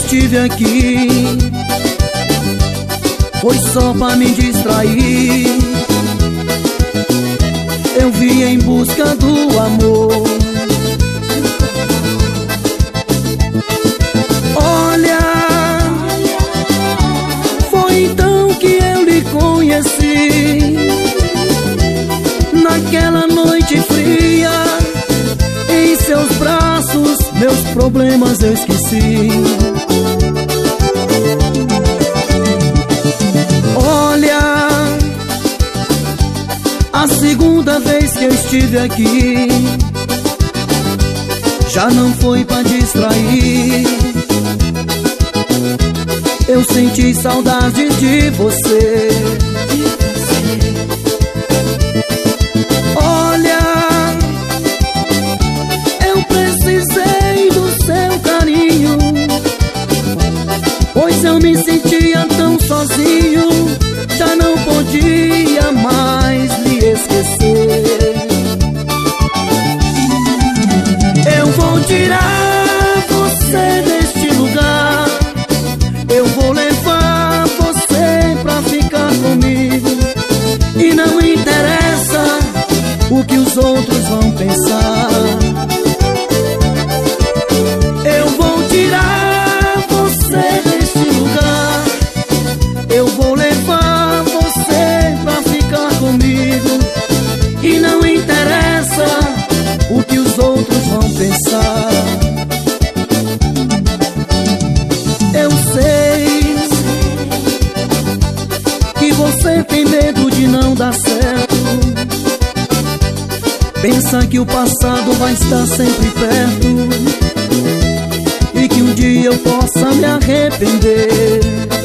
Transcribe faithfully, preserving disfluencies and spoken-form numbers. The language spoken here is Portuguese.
estive aqui foi só pra me distrair. Eu vim em busca do amor. Olha, foi então que eu lhe conheci. Naquela noite fria, em seus braços, meus problemas eu esqueci. Olha, a segunda vez que eu estive aqui já não foi pra distrair. Eu senti saudades de você. Olha, eu precisei do seu carinho, pois eu me sentia tão sozinho. Já não podia mais lhe esquecer. Eu vou tirar você deste lugar. Eu vou levar você pra ficar comigo. E não interessa o que os outros vão pensar. Eu vou tirar você deste lugar. Eu vou levar você pra ficar comigo. E não interessa o que os outros vão pensar. Eu sei que você tem medo de não dar certo. Pensa que o passado vai estar sempre perto e que um dia eu possa me arrepender.